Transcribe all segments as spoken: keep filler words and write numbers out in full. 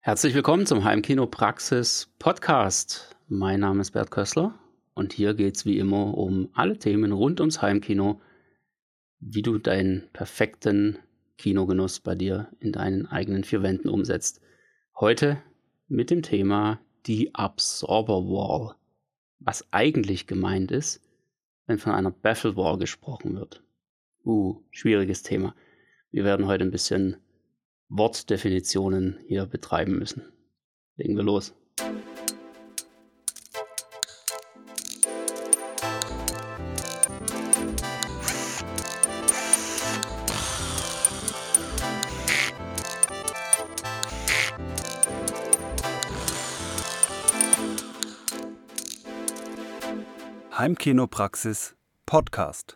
Herzlich willkommen zum Heimkino Praxis Podcast. Mein Name ist Bert Kössler und hier geht es wie immer um alle Themen rund ums Heimkino, wie du deinen perfekten Kinogenuss bei dir in deinen eigenen vier Wänden umsetzt. Heute mit dem Thema die Absorber Wall, was eigentlich gemeint ist, wenn von einer Baffle Wall gesprochen wird. Uh, schwieriges Thema. Wir werden heute ein bisschen Wortdefinitionen hier betreiben müssen. Legen wir los. Heimkinopraxis Podcast.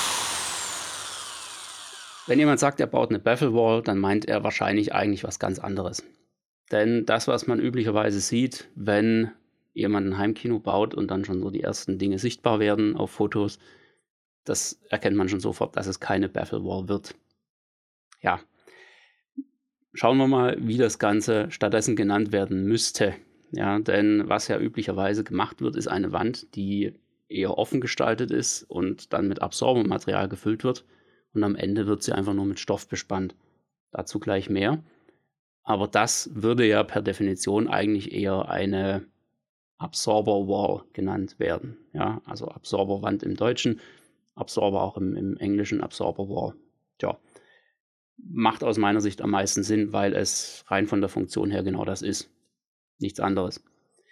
Wenn jemand sagt, er baut eine Baffle Wall, dann meint er wahrscheinlich eigentlich was ganz anderes. Denn das, was man üblicherweise sieht, wenn jemand ein Heimkino baut und dann schon so die ersten Dinge sichtbar werden auf Fotos, das erkennt man schon sofort, dass es keine Baffle Wall wird. Ja, schauen wir mal, wie das Ganze stattdessen genannt werden müsste. Ja, denn was ja üblicherweise gemacht wird, ist eine Wand, die eher offen gestaltet ist und dann mit Absorbermaterial gefüllt wird. Und am Ende wird sie einfach nur mit Stoff bespannt. Dazu gleich mehr. Aber das würde ja per Definition eigentlich eher eine Absorber Wall genannt werden. Ja, also Absorberwand im Deutschen, Absorber auch im, im Englischen, Absorber Wall. Tja, macht aus meiner Sicht am meisten Sinn, weil es rein von der Funktion her genau das ist. Nichts anderes.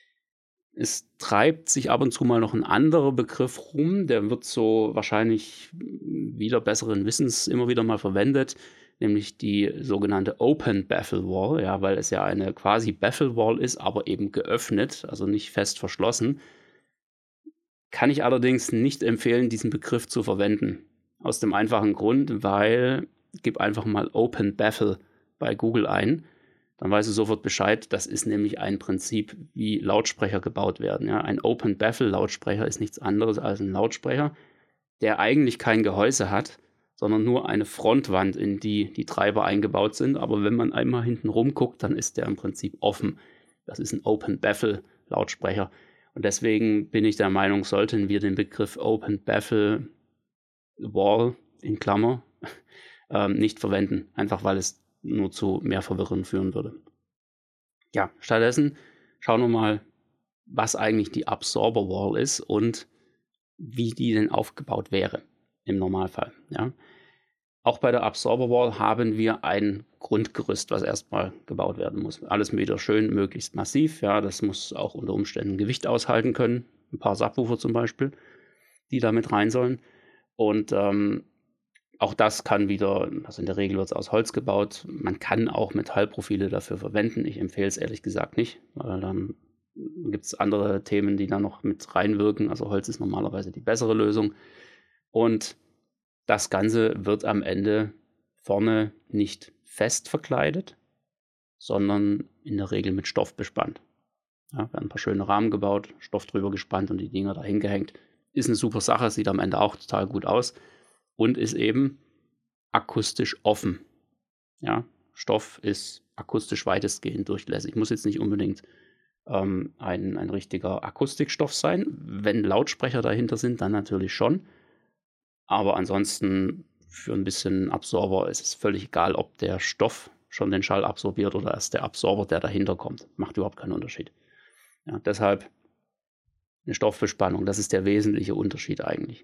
Es treibt sich ab und zu mal noch ein anderer Begriff rum, der wird so wahrscheinlich wieder besseren Wissens immer wieder mal verwendet, nämlich die sogenannte Open Baffle Wall, ja, weil es ja eine quasi Baffle Wall ist, aber eben geöffnet, also nicht fest verschlossen. Kann ich allerdings nicht empfehlen, diesen Begriff zu verwenden. Aus dem einfachen Grund, weil, gib einfach mal Open Baffle bei Google ein, dann weißt du sofort Bescheid. Das ist nämlich ein Prinzip, wie Lautsprecher gebaut werden. Ja, ein Open Baffle Lautsprecher ist nichts anderes als ein Lautsprecher, der eigentlich kein Gehäuse hat, sondern nur eine Frontwand, in die die Treiber eingebaut sind. Aber wenn man einmal hinten rumguckt, dann ist der im Prinzip offen. Das ist ein Open Baffle Lautsprecher. Und deswegen bin ich der Meinung, sollten wir den Begriff Open Baffle Wall in Klammer ähm, nicht verwenden. Einfach weil es nur zu mehr Verwirrung führen würde. Ja, stattdessen schauen wir mal, was eigentlich die Absorber Wall ist und wie die denn aufgebaut wäre im Normalfall. Ja. Auch bei der Absorber Wall haben wir ein Grundgerüst, was erstmal gebaut werden muss. Alles wieder schön, möglichst massiv. Ja, das muss auch unter Umständen Gewicht aushalten können. Ein paar Subwoofer zum Beispiel, die da mit rein sollen. Und ähm, Auch das kann wieder, also in der Regel wird es aus Holz gebaut. Man kann auch Metallprofile dafür verwenden. Ich empfehle es ehrlich gesagt nicht, weil dann gibt es andere Themen, die da noch mit reinwirken. Also Holz ist normalerweise die bessere Lösung. Und das Ganze wird am Ende vorne nicht fest verkleidet, sondern in der Regel mit Stoff bespannt. Ja, werden ein paar schöne Rahmen gebaut, Stoff drüber gespannt und die Dinger dahin gehängt. Ist eine super Sache, sieht am Ende auch total gut aus. Und ist eben akustisch offen. Ja, Stoff ist akustisch weitestgehend durchlässig. Muss jetzt nicht unbedingt ähm, ein, ein richtiger Akustikstoff sein. Wenn Lautsprecher dahinter sind, dann natürlich schon. Aber ansonsten für ein bisschen Absorber ist es völlig egal, ob der Stoff schon den Schall absorbiert oder erst der Absorber, der dahinter kommt. Macht überhaupt keinen Unterschied. Ja, deshalb eine Stoffbespannung, das ist der wesentliche Unterschied eigentlich.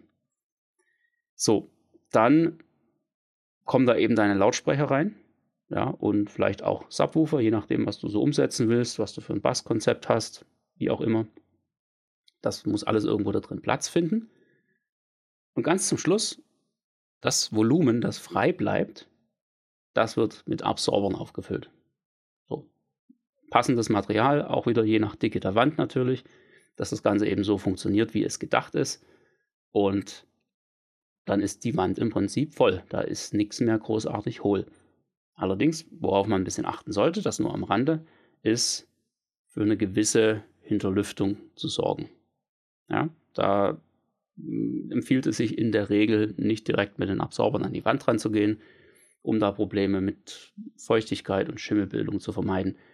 So, dann kommen da eben deine Lautsprecher rein, ja, und vielleicht auch Subwoofer, je nachdem, was du so umsetzen willst, was du für ein Basskonzept hast, wie auch immer. Das muss alles irgendwo da drin Platz finden. Und ganz zum Schluss, das Volumen, das frei bleibt, das wird mit Absorbern aufgefüllt. So, passendes Material, auch wieder je nach Dicke der Wand natürlich, dass das Ganze eben so funktioniert, wie es gedacht ist. Und dann ist die Wand im Prinzip voll. Da ist nichts mehr großartig hohl. Allerdings, worauf man ein bisschen achten sollte, das nur am Rande, ist für eine gewisse Hinterlüftung zu sorgen. Ja, da empfiehlt es sich in der Regel nicht direkt mit den Absorbern an die Wand ranzugehen, um da Probleme mit Feuchtigkeit und Schimmelbildung zu vermeiden.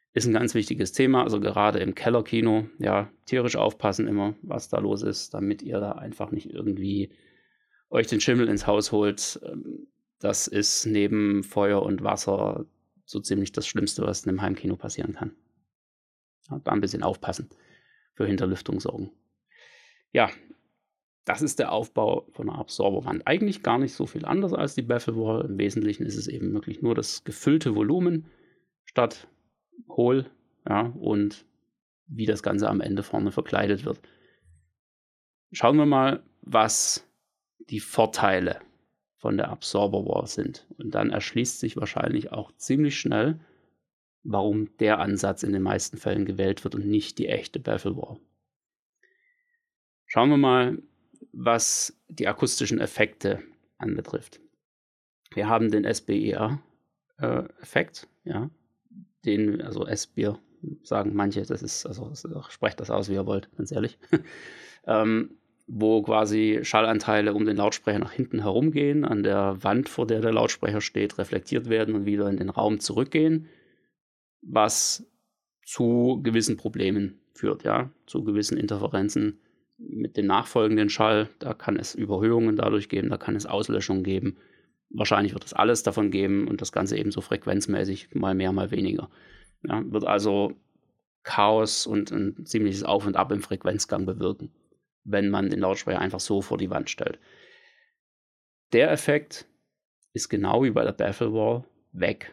Ist ein ganz wichtiges Thema, also gerade im Kellerkino, ja, tierisch aufpassen immer, was da los ist, damit ihr da einfach nicht irgendwie euch den Schimmel ins Haus holt. Ähm, das ist neben Feuer und Wasser so ziemlich das Schlimmste, was in 'nem Heimkino passieren kann. Ja, da 'n bisschen aufpassen, für Hinterlüftung sorgen. Ja, das ist der Aufbau von 'ner Absorberwand. Eigentlich gar nicht so viel anders als die Baffle Wall. Im Wesentlichen ist es eben wirklich nur das gefüllte Volumen statt hohl, ja, und wie das Ganze am Ende vorne verkleidet wird. Schauen wir mal, was die Vorteile von der Absorber Wall sind. Und dann erschließt sich wahrscheinlich auch ziemlich schnell, warum der Ansatz in den meisten Fällen gewählt wird und nicht die echte Baffle Wall. Schauen wir mal, was die akustischen Effekte anbetrifft. Wir haben den S B I R äh, Effekt, ja, den, also S-Bier sagen manche, das ist, also sprecht das aus, wie ihr wollt, ganz ehrlich. ähm, wo quasi Schallanteile um den Lautsprecher nach hinten herumgehen, an der Wand, vor der der Lautsprecher steht, reflektiert werden und wieder in den Raum zurückgehen, was zu gewissen Problemen führt, ja, zu gewissen Interferenzen mit dem nachfolgenden Schall. Da kann es Überhöhungen dadurch geben, da kann es Auslöschungen geben. Wahrscheinlich wird es alles davon geben und das Ganze ebenso frequenzmäßig, mal mehr, mal weniger. Ja, wird also Chaos und ein ziemliches Auf und Ab im Frequenzgang bewirken, wenn man den Lautsprecher einfach so vor die Wand stellt. Der Effekt ist genau wie bei der Baffle Wall weg,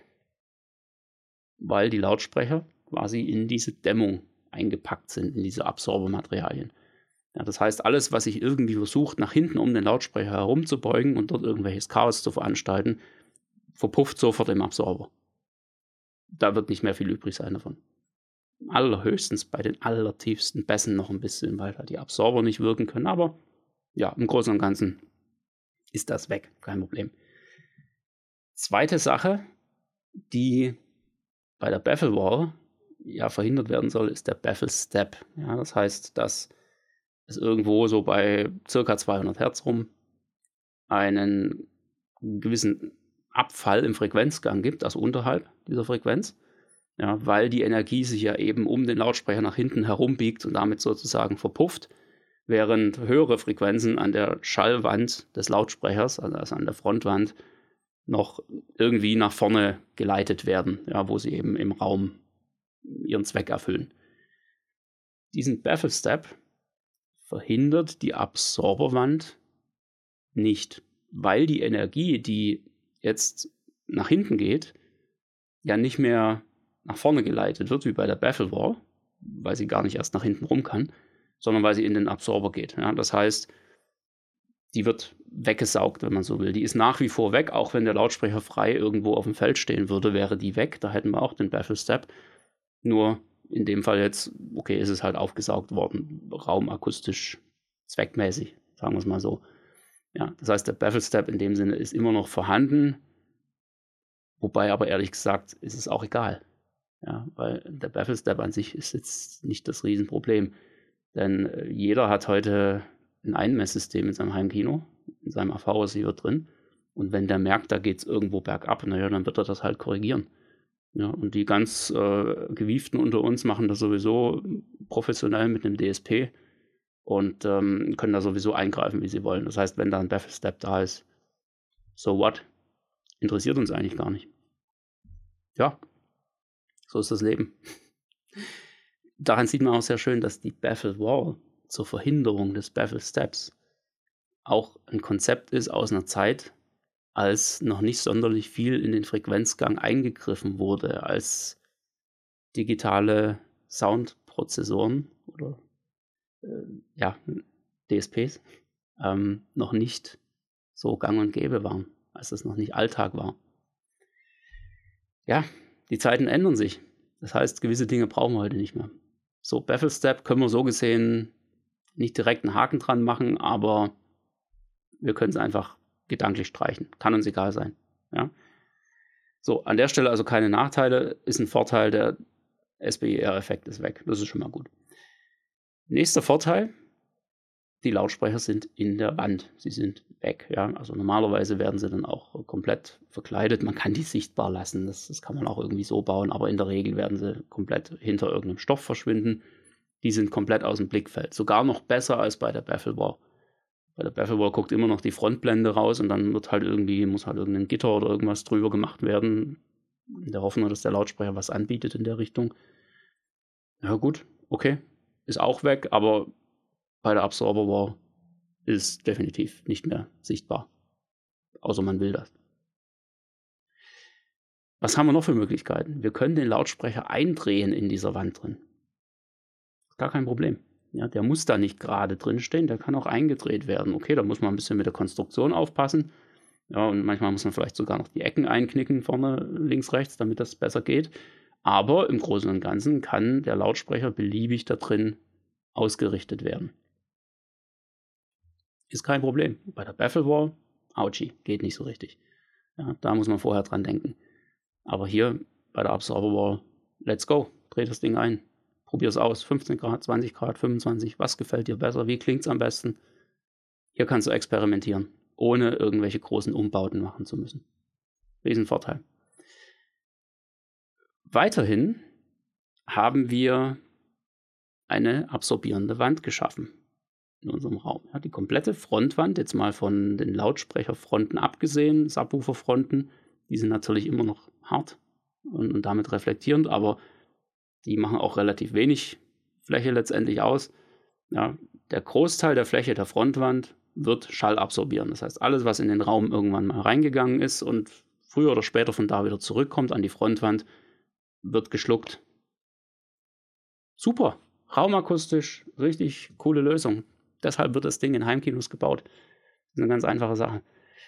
weil die Lautsprecher quasi in diese Dämmung eingepackt sind, in diese Absorbermaterialien. Ja, das heißt, alles, was sich irgendwie versucht, nach hinten um den Lautsprecher herumzubeugen und dort irgendwelches Chaos zu veranstalten, verpufft sofort im Absorber. Da wird nicht mehr viel übrig sein davon. Allerhöchstens bei den allertiefsten Bässen noch ein bisschen, weil halt die Absorber nicht wirken können. Aber ja, im Großen und Ganzen ist das weg, kein Problem. Zweite Sache, die bei der Baffle Wall ja verhindert werden soll, ist der Baffle Step. Ja, das heißt, dass es irgendwo so bei circa zweihundert Hertz rum einen gewissen Abfall im Frequenzgang gibt, also unterhalb dieser Frequenz, ja, weil die Energie sich ja eben um den Lautsprecher nach hinten herumbiegt und damit sozusagen verpufft, während höhere Frequenzen an der Schallwand des Lautsprechers, also an der Frontwand, noch irgendwie nach vorne geleitet werden, ja, wo sie eben im Raum ihren Zweck erfüllen. Diesen Baffle Step verhindert die Absorberwand nicht, weil die Energie, die jetzt nach hinten geht, ja nicht mehr nach vorne geleitet wird, wie bei der Baffle Wall, weil sie gar nicht erst nach hinten rum kann, sondern weil sie in den Absorber geht. Ja, das heißt, die wird weggesaugt, wenn man so will. Die ist nach wie vor weg, auch wenn der Lautsprecher frei irgendwo auf dem Feld stehen würde, wäre die weg. Da hätten wir auch den Baffle Step. Nur in dem Fall jetzt, okay, ist es halt aufgesaugt worden, raumakustisch zweckmäßig, sagen wir es mal so. Ja, das heißt, der Baffle Step in dem Sinne ist immer noch vorhanden, wobei aber ehrlich gesagt ist es auch egal. Ja, weil der Baffle Step an sich ist jetzt nicht das Riesenproblem, denn äh, jeder hat heute ein Einmesssystem in seinem Heimkino, in seinem A V-Receiver drin, und wenn der merkt, da geht es irgendwo bergab, naja, dann wird er das halt korrigieren. Ja, und die ganz äh, Gewieften unter uns machen das sowieso professionell mit einem D S P und ähm, können da sowieso eingreifen, wie sie wollen. Das heißt, wenn da ein Baffle Step da ist, so what? Interessiert uns eigentlich gar nicht. Ja, so ist das Leben. Daran sieht man auch sehr schön, dass die Baffle Wall zur Verhinderung des Baffle Steps auch ein Konzept ist aus einer Zeit, als noch nicht sonderlich viel in den Frequenzgang eingegriffen wurde, als digitale Soundprozessoren oder äh, ja, D S Ps ähm, noch nicht so gang und gäbe waren, als es noch nicht Alltag war. Ja, die Zeiten ändern sich. Das heißt, gewisse Dinge brauchen wir heute nicht mehr. So, Baffle Step können wir so gesehen nicht direkt einen Haken dran machen, aber wir können es einfach gedanklich streichen. Kann uns egal sein. Ja? So, an der Stelle also keine Nachteile, ist ein Vorteil, der S B I R-Effekt ist weg. Das ist schon mal gut. Nächster Vorteil, die Lautsprecher sind in der Wand. Sie sind weg. Ja? Also normalerweise werden sie dann auch komplett verkleidet. Man kann die sichtbar lassen. Das, das kann man auch irgendwie so bauen. Aber in der Regel werden sie komplett hinter irgendeinem Stoff verschwinden. Die sind komplett aus dem Blickfeld. Sogar noch besser als bei der Bafflewall. Bei der Bafflewall guckt immer noch die Frontblende raus und dann wird halt irgendwie, muss halt irgendein Gitter oder irgendwas drüber gemacht werden. In der Hoffnung, dass der Lautsprecher was anbietet in der Richtung. Ja gut, okay. Ist auch weg, aber bei der Absorber Wall ist definitiv nicht mehr sichtbar. Außer man will das. Was haben wir noch für Möglichkeiten? Wir können den Lautsprecher eindrehen in dieser Wand drin. Gar kein Problem. Ja, der muss da nicht gerade drin stehen, der kann auch eingedreht werden. Okay, da muss man ein bisschen mit der Konstruktion aufpassen. Ja, und manchmal muss man vielleicht sogar noch die Ecken einknicken, vorne, links, rechts, damit das besser geht. Aber im Großen und Ganzen kann der Lautsprecher beliebig da drin ausgerichtet werden. Ist kein Problem. Bei der Bafflewall, ouchie, geht nicht so richtig. Ja, da muss man vorher dran denken. Aber hier bei der Absorber Wall, let's go, dreh das Ding ein. Probier es aus, fünfzehn Grad, zwanzig Grad, fünfundzwanzig, was gefällt dir besser, wie klingt es am besten? Hier kannst du experimentieren, ohne irgendwelche großen Umbauten machen zu müssen. Riesenvorteil. Weiterhin haben wir eine absorbierende Wand geschaffen in unserem Raum. Ja, die komplette Frontwand, jetzt mal von den Lautsprecherfronten abgesehen, Subwooferfronten, die sind natürlich immer noch hart und, und damit reflektierend, aber die machen auch relativ wenig Fläche letztendlich aus. Ja, der Großteil der Fläche der Frontwand wird Schall absorbieren. Das heißt, alles, was in den Raum irgendwann mal reingegangen ist und früher oder später von da wieder zurückkommt an die Frontwand, wird geschluckt. Super, raumakustisch, richtig coole Lösung. Deshalb wird das Ding in Heimkinos gebaut. Das ist eine ganz einfache Sache.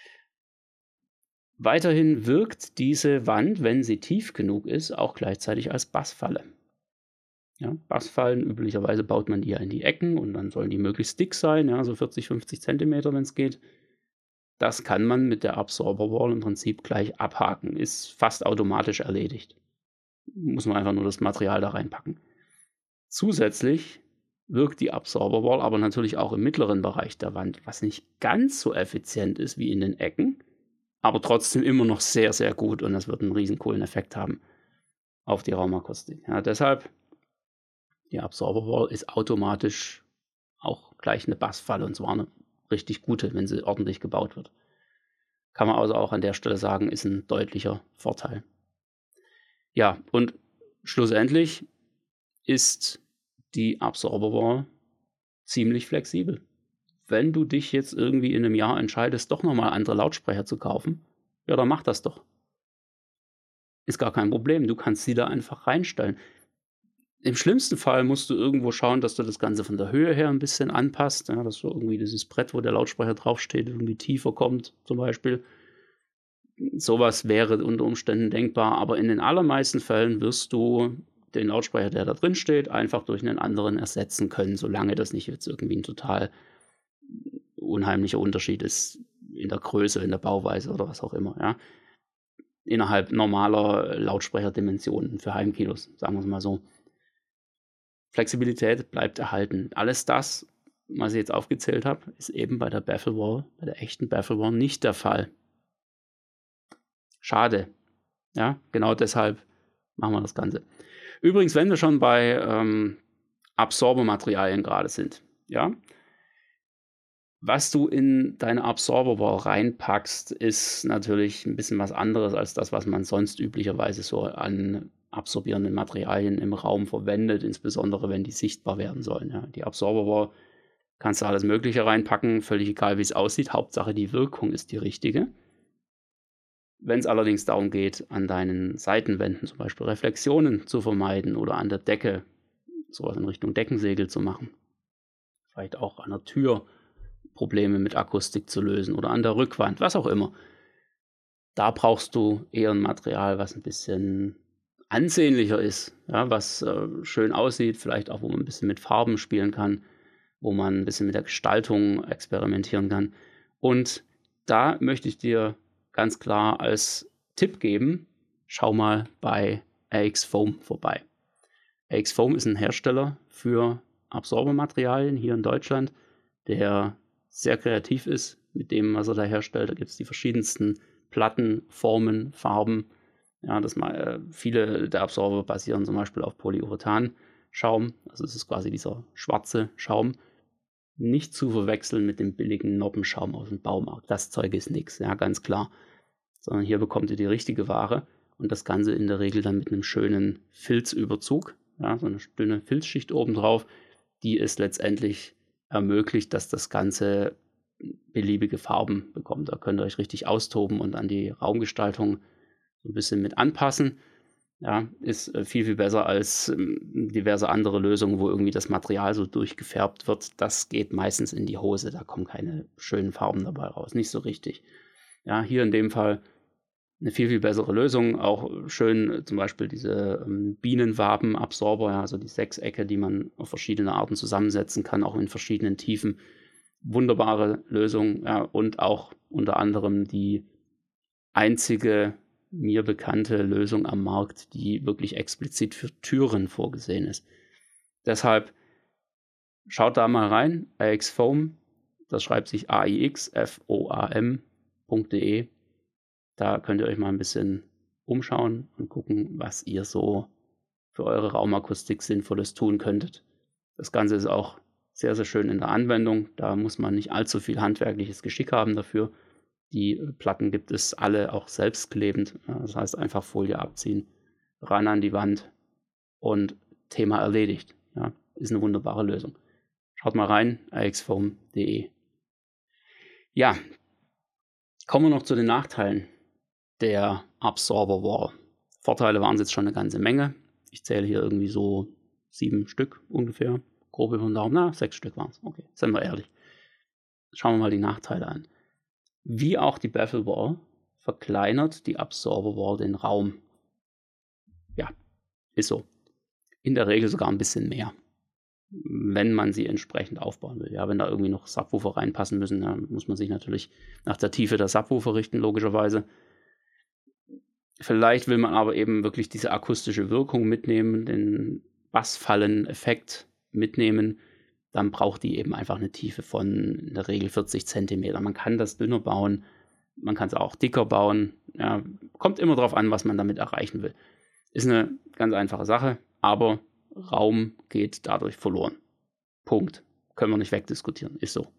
Weiterhin wirkt diese Wand, wenn sie tief genug ist, auch gleichzeitig als Bassfalle. Ja, Bassfallen, üblicherweise baut man die ja in die Ecken und dann sollen die möglichst dick sein, ja, so vierzig, fünfzig Zentimeter, wenn es geht. Das kann man mit der Absorber Wall im Prinzip gleich abhaken. Ist fast automatisch erledigt. Muss man einfach nur das Material da reinpacken. Zusätzlich wirkt die Absorber Wall aber natürlich auch im mittleren Bereich der Wand, was nicht ganz so effizient ist wie in den Ecken, aber trotzdem immer noch sehr, sehr gut und das wird einen riesen coolen Effekt haben auf die Raumakustik. Ja, deshalb, die Absorber Wall ist automatisch auch gleich eine Bassfalle und zwar eine richtig gute, wenn sie ordentlich gebaut wird. Kann man also auch an der Stelle sagen, ist ein deutlicher Vorteil. Ja, und schlussendlich ist die Absorber Wall ziemlich flexibel. Wenn du dich jetzt irgendwie in einem Jahr entscheidest, doch nochmal andere Lautsprecher zu kaufen, ja, dann mach das doch. Ist gar kein Problem, du kannst sie da einfach reinstellen. Im schlimmsten Fall musst du irgendwo schauen, dass du das Ganze von der Höhe her ein bisschen anpasst, ja, dass so irgendwie dieses Brett, wo der Lautsprecher draufsteht, irgendwie tiefer kommt zum Beispiel. Sowas wäre unter Umständen denkbar, aber in den allermeisten Fällen wirst du den Lautsprecher, der da drin steht, einfach durch einen anderen ersetzen können, solange das nicht jetzt irgendwie ein total unheimlicher Unterschied ist in der Größe, in der Bauweise oder was auch immer, ja. Innerhalb normaler Lautsprecherdimensionen für Heimkinos, sagen wir es mal so. Flexibilität bleibt erhalten. Alles das, was ich jetzt aufgezählt habe, ist eben bei der Bafflewall, bei der echten Bafflewall nicht der Fall. Schade. Ja, genau deshalb machen wir das Ganze. Übrigens, wenn wir schon bei ähm, Absorbermaterialien gerade sind, ja, was du in deine Absorber Wall reinpackst, ist natürlich ein bisschen was anderes als das, was man sonst üblicherweise so an absorbierenden Materialien im Raum verwendet, insbesondere wenn die sichtbar werden sollen. Ja. Die Absorber Wall kannst du alles Mögliche reinpacken, völlig egal, wie es aussieht. Hauptsache, die Wirkung ist die richtige. Wenn es allerdings darum geht, an deinen Seitenwänden zum Beispiel Reflexionen zu vermeiden oder an der Decke sowas in Richtung Deckensegel zu machen, vielleicht auch an der Tür Probleme mit Akustik zu lösen oder an der Rückwand, was auch immer. Da brauchst du eher ein Material, was ein bisschen ansehnlicher ist, ja, was äh, schön aussieht, vielleicht auch, wo man ein bisschen mit Farben spielen kann, wo man ein bisschen mit der Gestaltung experimentieren kann. Und da möchte ich dir ganz klar als Tipp geben, schau mal bei R X Foam vorbei. R X Foam ist ein Hersteller für Absorbermaterialien hier in Deutschland. der sehr kreativ ist mit dem, was er da herstellt. Da gibt es die verschiedensten Platten, Formen, Farben. Ja, das mal, äh, viele der Absorber basieren zum Beispiel auf Polyurethan-Schaum. Also es ist quasi dieser schwarze Schaum. Nicht zu verwechseln mit dem billigen Noppenschaum aus dem Baumarkt. Das Zeug ist nix, ja, ganz klar. Sondern hier bekommt ihr die richtige Ware und das Ganze in der Regel dann mit einem schönen Filzüberzug, ja, so eine dünne Filzschicht obendrauf, die es letztendlich ermöglicht, dass das Ganze beliebige Farben bekommt. Da könnt ihr euch richtig austoben und an die Raumgestaltung so ein bisschen mit anpassen. Ja, ist äh, viel, viel besser als ähm, diverse andere Lösungen, wo irgendwie das Material so durchgefärbt wird. Das geht meistens in die Hose, da kommen keine schönen Farben dabei raus, nicht so richtig. Ja, hier in dem Fall eine viel, viel bessere Lösung. Auch schön äh, zum Beispiel diese ähm, Bienenwabenabsorber, ja, also die Sechsecke, die man auf verschiedene Arten zusammensetzen kann, auch in verschiedenen Tiefen. Wunderbare Lösung, ja, und auch unter anderem die einzige mir bekannte Lösung am Markt, die wirklich explizit für Türen vorgesehen ist. Deshalb schaut da mal rein, aixfoam, das schreibt sich A I X F O A M.de. Da könnt ihr euch mal ein bisschen umschauen und gucken, was ihr so für eure Raumakustik Sinnvolles tun könntet. Das Ganze ist auch sehr, sehr schön in der Anwendung. Da muss man nicht allzu viel handwerkliches Geschick haben dafür. Die Platten gibt es alle auch selbstklebend. Das heißt, einfach Folie abziehen, ran an die Wand und Thema erledigt. Ja, ist eine wunderbare Lösung. Schaut mal rein, aixfoam punkt de. Ja, kommen wir noch zu den Nachteilen der Absorber Wall. Vorteile waren es jetzt schon eine ganze Menge. Ich zähle hier irgendwie so sieben Stück ungefähr. Grob über den Daumen. Na, sechs Stück waren es. Okay, sind wir ehrlich. Schauen wir mal die Nachteile an. Wie auch die Baffle Wall verkleinert die Absorber Wall den Raum. Ja, ist so. In der Regel sogar ein bisschen mehr, wenn man sie entsprechend aufbauen will. Ja, wenn da irgendwie noch Subwoofer reinpassen müssen, dann muss man sich natürlich nach der Tiefe der Subwoofer richten, logischerweise. Vielleicht will man aber eben wirklich diese akustische Wirkung mitnehmen, den Bassfallen-Effekt mitnehmen. Dann braucht die eben einfach eine Tiefe von in der Regel vierzig Zentimeter. Man kann das dünner bauen, man kann es auch dicker bauen. Ja, kommt immer darauf an, was man damit erreichen will. Ist eine ganz einfache Sache, aber Raum geht dadurch verloren. Punkt. Können wir nicht wegdiskutieren, ist so.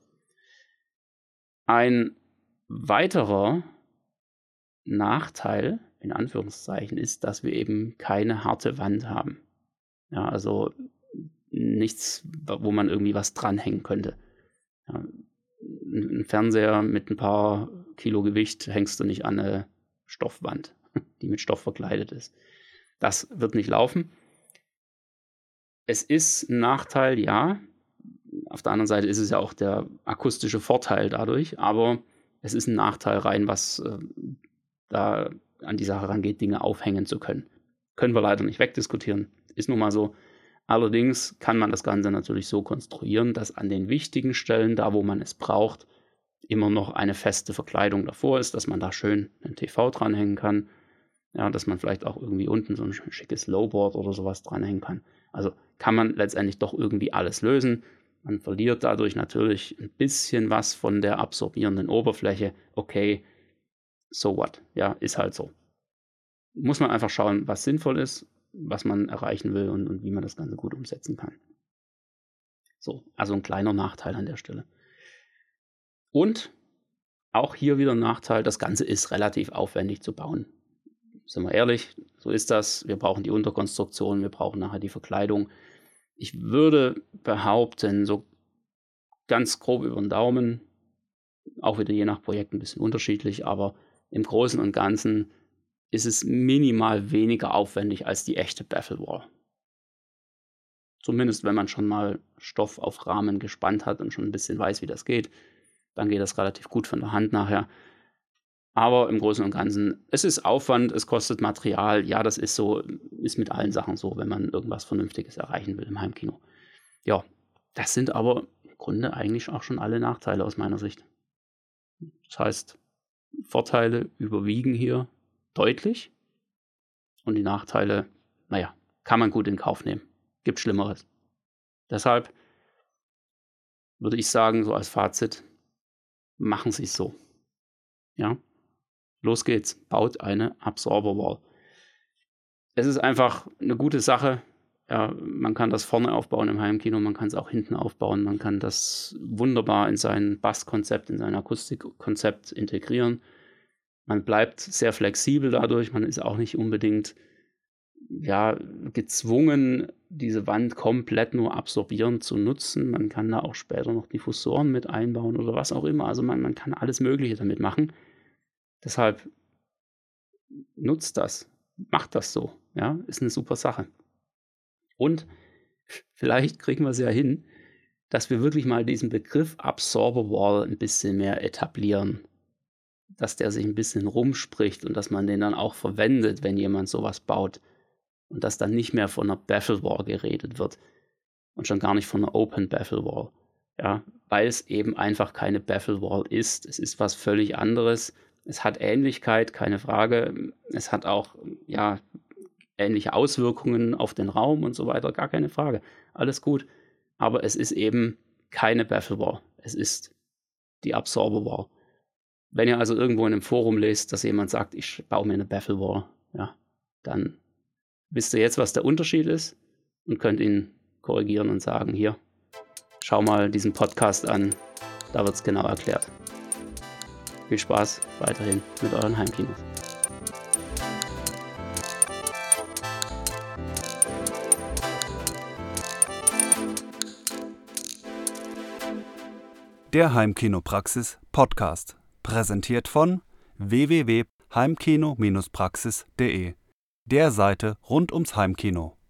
Ein weiterer Nachteil, in Anführungszeichen, ist, dass wir eben keine harte Wand haben. Ja, also nichts, wo man irgendwie was dranhängen könnte. Ja, ein Fernseher mit ein paar Kilo Gewicht hängst du nicht an eine Stoffwand, die mit Stoff verkleidet ist. Das wird nicht laufen. Es ist ein Nachteil, ja. Auf der anderen Seite ist es ja auch der akustische Vorteil dadurch, aber es ist ein Nachteil rein, was äh, da an die Sache rangeht, Dinge aufhängen zu können. Können wir leider nicht wegdiskutieren, ist nun mal so. Allerdings kann man das Ganze natürlich so konstruieren, dass an den wichtigen Stellen, da wo man es braucht, immer noch eine feste Verkleidung davor ist, dass man da schön ein T V dranhängen kann. Ja, dass man vielleicht auch irgendwie unten so ein schickes Lowboard oder sowas dranhängen kann. Also kann man letztendlich doch irgendwie alles lösen. Man verliert dadurch natürlich ein bisschen was von der absorbierenden Oberfläche. Okay, so what? Ja, ist halt so. Muss man einfach schauen, was sinnvoll ist, was man erreichen will und, und wie man das Ganze gut umsetzen kann. So, also ein kleiner Nachteil an der Stelle. Und auch hier wieder ein Nachteil, das Ganze ist relativ aufwendig zu bauen. Sind wir ehrlich, so ist das. Wir brauchen die Unterkonstruktion, wir brauchen nachher die Verkleidung. Ich würde behaupten, so ganz grob über den Daumen, auch wieder je nach Projekt ein bisschen unterschiedlich, aber im Großen und Ganzen ist es minimal weniger aufwendig als die echte Baffle Wall. Zumindest wenn man schon mal Stoff auf Rahmen gespannt hat und schon ein bisschen weiß, wie das geht, dann geht das relativ gut von der Hand nachher. Aber im Großen und Ganzen, es ist Aufwand, es kostet Material. Ja, das ist so, ist mit allen Sachen so, wenn man irgendwas Vernünftiges erreichen will im Heimkino. Ja, das sind aber im Grunde eigentlich auch schon alle Nachteile aus meiner Sicht. Das heißt, Vorteile überwiegen hier deutlich und die Nachteile, naja, kann man gut in Kauf nehmen. Gibt Schlimmeres. Deshalb würde ich sagen, so als Fazit, machen Sie es so. Ja, los geht's, baut eine Absorber-Wall. Es ist einfach eine gute Sache. Ja, man kann das vorne aufbauen im Heimkino, man kann es auch hinten aufbauen, man kann das wunderbar in sein Basskonzept, in sein Akustikkonzept integrieren. Man bleibt sehr flexibel dadurch, man ist auch nicht unbedingt, ja, gezwungen, diese Wand komplett nur absorbierend zu nutzen. Man kann da auch später noch Diffusoren mit einbauen oder was auch immer. Also, man man kann alles Mögliche damit machen. Deshalb nutzt das, macht das so, ja, ist eine super Sache. Und vielleicht kriegen wir es ja hin, dass wir wirklich mal diesen Begriff Absorber Wall ein bisschen mehr etablieren, dass der sich ein bisschen rumspricht und dass man den dann auch verwendet, wenn jemand sowas baut und dass dann nicht mehr von 'ner Baffle Wall geredet wird und schon gar nicht von 'ner Open Baffle Wall, ja, weil es eben einfach keine Baffle Wall ist. Es ist was völlig anderes. Es hat Ähnlichkeit, keine Frage. Es hat auch, ja, ähnliche Auswirkungen auf den Raum und so weiter, gar keine Frage. Alles gut. Aber es ist eben keine Baffle Wall. Es ist die Absorber Wall. Wenn ihr also irgendwo in einem Forum lest, dass jemand sagt: „Ich baue mir eine Baffle Wall“, ja, dann wisst ihr jetzt, was der Unterschied ist und könnt ihn korrigieren und sagen: „Hier, schau mal diesen Podcast an, da wird's genau erklärt.“ Viel Spaß weiterhin mit euren Heimkinos. Der Heimkinopraxis Podcast, präsentiert von w w w punkt heimkino Bindestrich praxis punkt de, der Seite rund ums Heimkino.